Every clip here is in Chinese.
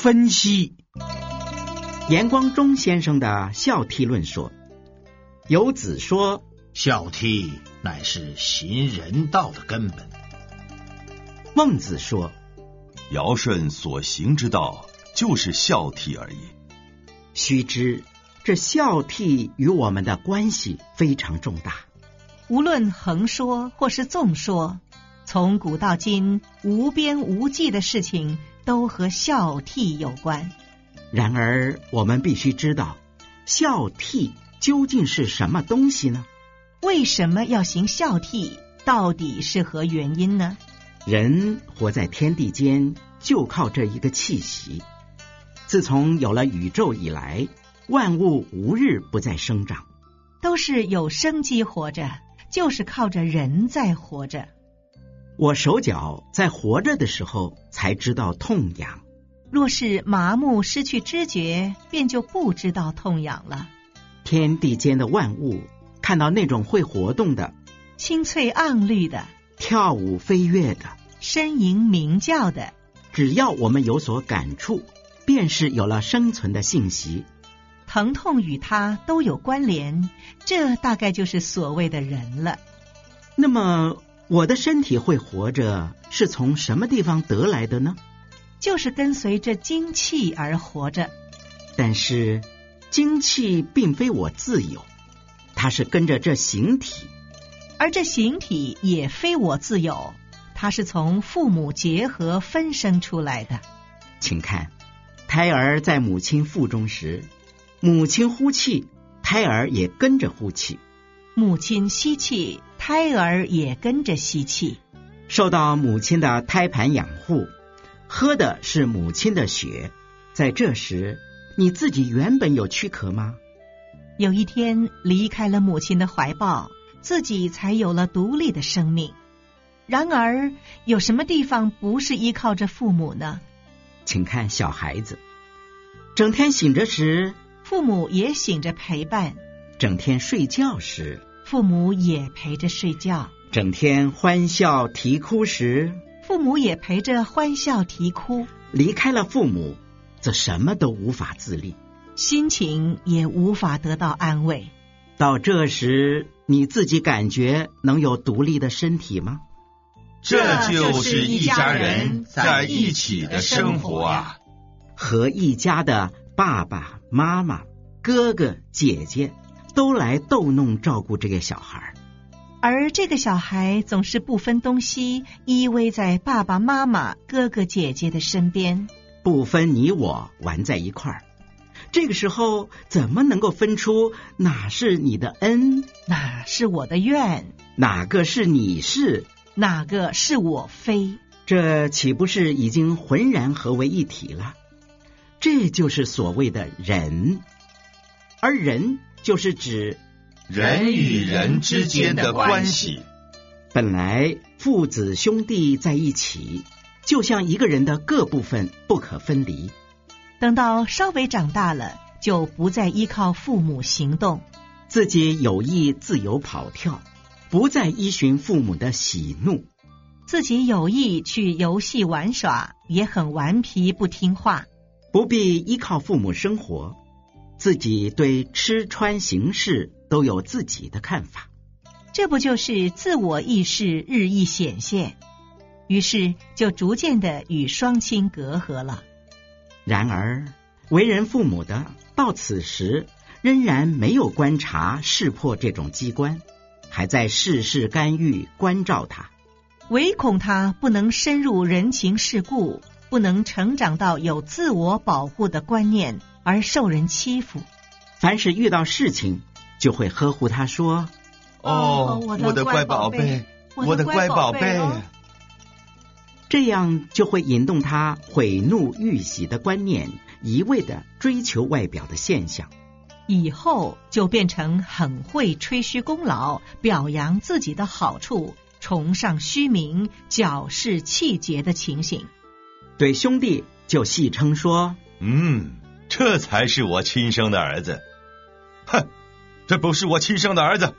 分析。 严光中先生的孝悌论说，有子说， 孝悌乃是行人道的根本。 孟子说， 尧舜所行之道就是孝悌而已。 须知这孝悌与我们的关系非常重大。 无论横说或是纵说，从古到今无边无际的事情都和孝悌有关。 然而我们必须知道，孝悌究竟是什么东西呢？ 为什么要行孝悌？到底是何原因呢？ 人活在天地间，就靠这一个气息。自从有了宇宙以来，万物无日不再生长， 都是有生机活着，就是靠着人在活着。 我手脚在活着的时候才知道痛痒， 若是麻木失去知觉，便就不知道痛痒了。 天地间的万物，看到那种会活动的、 青翠盎绿的、 跳舞飞跃的、 呻吟鸣叫的， 只要我们有所感触，便是有了生存的信息。 疼痛与它都有关联，这大概就是所谓的人了。 那么我的身体会活着，是从什么地方得来的呢？ 就是跟随着精气而活着。 但是精气并非我自有，它是跟着这形体， 而这形体也非我自有，它是从父母结合分生出来的。 请看，胎儿在母亲腹中时，母亲呼气，胎儿也跟着呼气； 母亲吸气，胎儿也跟着吸气。 受到母亲的胎盘养护，喝的是母亲的血。在这时，你自己原本有躯壳吗？ 有一天离开了母亲的怀抱，自己才有了独立的生命。然而，有什么地方不是依靠着父母呢？ 请看小孩子，整天醒着时， 父母也醒着陪伴； 整天睡觉时， 父母也陪着睡觉； 整天欢笑啼哭时， 父母也陪着欢笑啼哭。 离开了父母，则什么都无法自立， 心情也无法得到安慰。 到这时，你自己感觉能有独立的身体吗？ 这就是一家人在一起的生活啊！ 和一家的爸爸妈妈、哥哥姐姐都来逗弄照顾这个小孩， 而这个小孩总是不分东西，依偎在爸爸妈妈、哥哥姐姐的身边， 不分你我，玩在一块儿。这个时候怎么能够分出哪是你的恩， 哪是我的怨， 哪个是你是， 哪个是我非？ 这岂不是已经浑然合为一体了？这就是所谓的人，而人就是指人与人之间的关系。 本来父子兄弟在一起，就像一个人的各部分不可分离。 等到稍微长大了，就不再依靠父母行动， 自己有意自由跑跳，不再依循父母的喜怒， 自己有意去游戏玩耍，也很顽皮不听话， 不必依靠父母生活，自己对吃穿行事都有自己的看法。 这不就是自我意识日益显现，于是就逐渐的与双亲隔阂了。 然而为人父母的到此时仍然没有观察识破这种机关，还在事事干预关照他， 唯恐他不能深入人情世故，不能成长到有自我保护的观念而受人欺负。 凡是遇到事情就会呵护他说， 我的乖宝贝，我的乖宝贝。 这样就会引动他悔怒欲喜的观念，一味的追求外表的现象， 以后就变成很会吹嘘功劳，表扬自己的好处，崇尚虚名，矫饰气节的情形。 对兄弟就戏称说， 这才是我亲生的儿子。哼，这不是我亲生的儿子。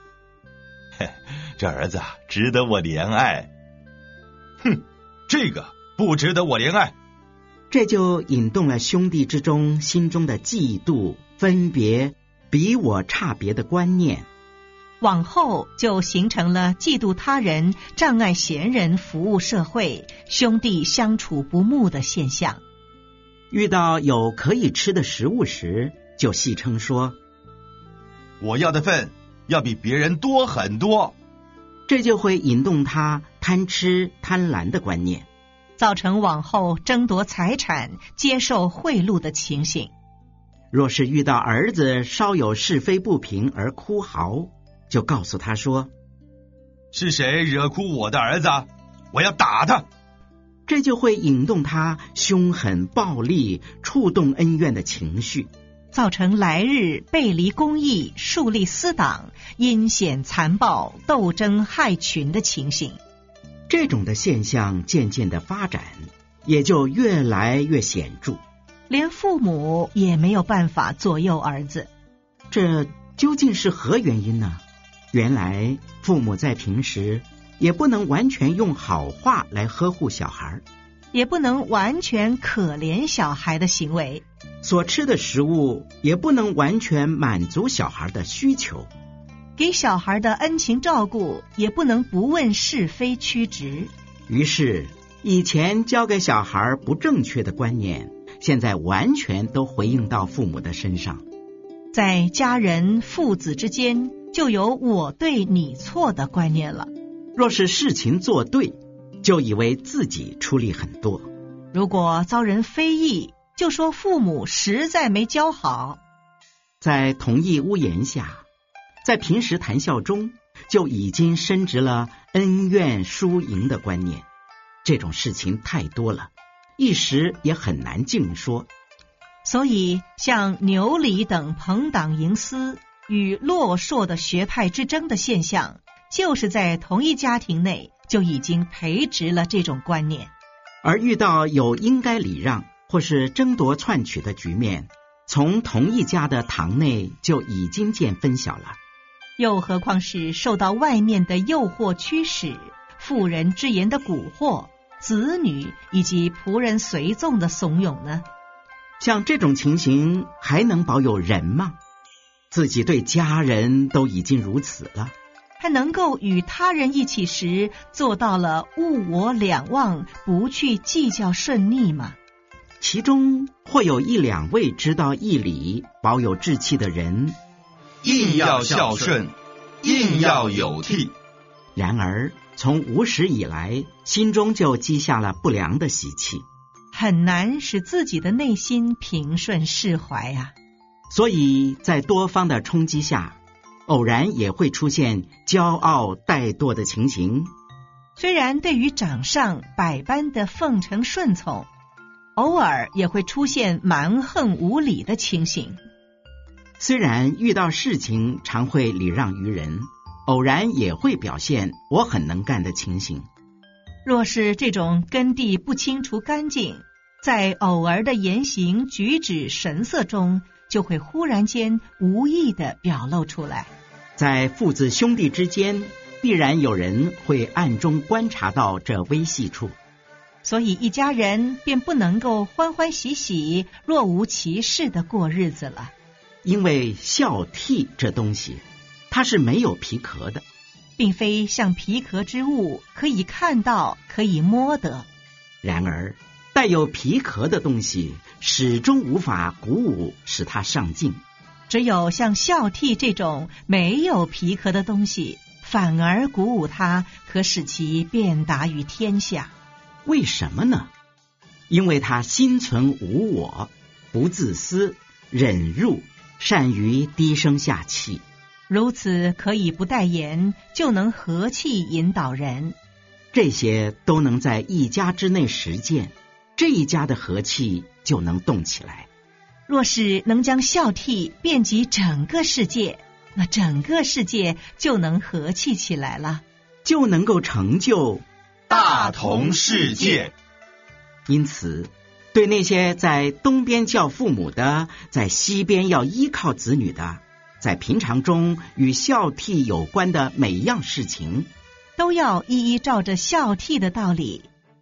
这儿子值得我怜爱。哼，这个不值得我怜爱。 这就引动了兄弟之中心中的嫉妒、分别、比我差别的观念， 往后就形成了嫉妒他人、障碍贤人服务社会、兄弟相处不睦的现象。 遇到有可以吃的食物时，就戏称说： 我要的份要比别人多很多。 这就会引动他贪吃贪婪的观念， 造成往后争夺财产、接受贿赂的情形。 若是遇到儿子稍有是非不平而哭嚎，就告诉他说： 是谁惹哭我的儿子？我要打他。 这就会引动他凶狠暴力、触动恩怨的情绪， 造成来日背离公义、树立私党、阴险残暴、斗争害群的情形。 这种的现象渐渐的发展，也就越来越显著， 连父母也没有办法左右儿子。 这究竟是何原因呢？原来父母在平时也不能完全用好话来呵护小孩， 也不能完全可怜小孩的行为， 所吃的食物也不能完全满足小孩的需求， 给小孩的恩情照顾也不能不问是非曲直。 于是以前教给小孩不正确的观念，现在完全都回应到父母的身上。 在家人父子之间就有我对你错的观念了。 若是事情做对，就以为自己出力很多， 如果遭人非议，就说父母实在没教好。 在同一屋檐下，在平时谈笑中，就已经深植了恩怨输赢的观念。这种事情太多了，一时也很难尽说。 所以像牛李等朋党营私与洛硕的学派之争的现象，就是在同一家庭内就已经培植了这种观念。 而遇到有应该礼让或是争夺篡取的局面，从同一家的堂内就已经见分晓了， 又何况是受到外面的诱惑驱使、妇人之言的蛊惑、子女以及仆人随从的怂恿呢？ 像这种情形还能保有人吗？自己对家人都已经如此了， 还能够与他人一起时做到了物我两忘，不去计较顺逆吗？ 其中或有一两位知道义理、保有志气的人， 硬要孝顺，硬要有悌。 然而从无始以来，心中就积下了不良的习气， 很难使自己的内心平顺释怀啊。 所以在多方的冲击下，偶然也会出现骄傲怠惰的情形。 虽然对于长上百般的奉承顺从，偶尔也会出现蛮横无理的情形。 虽然遇到事情常会礼让于人，偶然也会表现我很能干的情形。 若是这种根蒂不清除干净，在偶尔的言行举止神色中，就会忽然间无意地表露出来。 在父子兄弟之间，必然有人会暗中观察到这微细处， 所以一家人便不能够欢欢喜喜、若无其事地过日子了。 因为孝悌这东西，它是没有皮壳的， 并非像皮壳之物可以看到、可以摸得。 然而带有皮壳的东西始终无法鼓舞使它上进， 只有像孝悌这种没有皮壳的东西，反而鼓舞它，可使其遍达于天下。 为什么呢？因为它心存无我，不自私，忍辱，善于低声下气， 如此可以不待言，就能和气引导人。 这些都能在一家之内实践，这一家的和气就能动起来。 若是能将孝悌遍及整个世界，那整个世界就能和气起来了， 就能够成就大同世界。 因此对那些在东边叫父母的，在西边要依靠子女的，在平常中与孝悌有关的每一样事情， 都要一一照着孝悌的道理，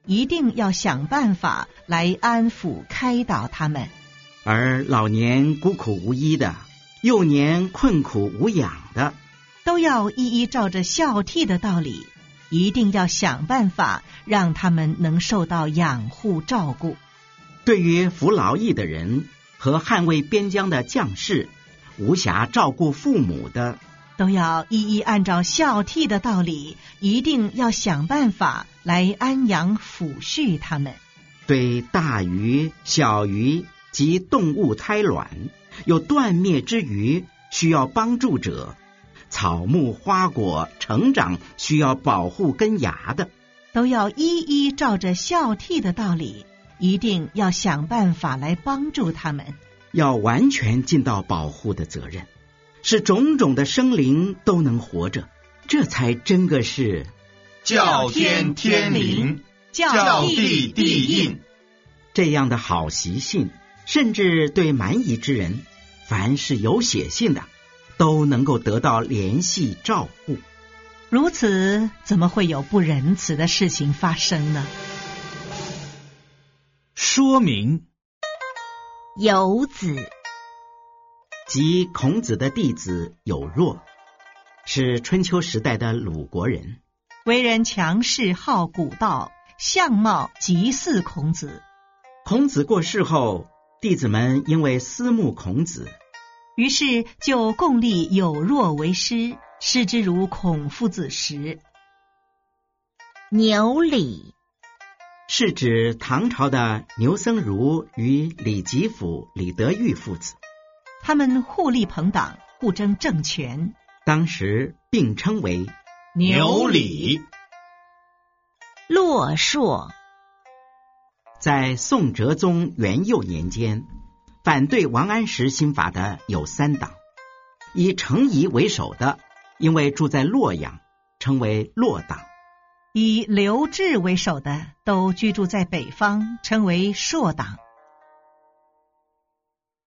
一定要想办法来安抚开导他们。 而老年孤苦无依的，幼年困苦无养的， 都要一一照着孝悌的道理，一定要想办法让他们能受到养护照顾。 对于服劳役的人和捍卫边疆的将士，无暇照顾父母的， 都要一一按照孝悌的道理，一定要想办法来安养抚恤他们。 对大鱼、小鱼及动物胎卵有断灭之余需要帮助者，草木花果成长需要保护根芽的， 都要一一照着孝悌的道理，一定要想办法来帮助他们， 要完全尽到保护的责任，使种种的生灵都能活着，这才真个是教天天灵，教地地应。 这样的好习性，甚至对蛮夷之人，凡是有血性的，都能够得到联系照护。 如此，怎么会有不仁慈的事情发生呢？ 说明有子， 即孔子的弟子有若，是春秋时代的鲁国人， 为人强势好古道，相貌极似孔子。 孔子过世后，弟子们因为思慕孔子， 于是就共立有若为师，师之如孔夫子时。 牛李， 是指唐朝的牛僧孺与李吉甫、李德裕父子， 他们互立朋党，互争政权， 当时并称为牛李。 洛硕， 在宋哲宗元佑年间，反对王安石新法的有3党，以程颐为首的，因为住在洛阳，称为洛党； 以刘志为首的，都居住在北方，称为朔党。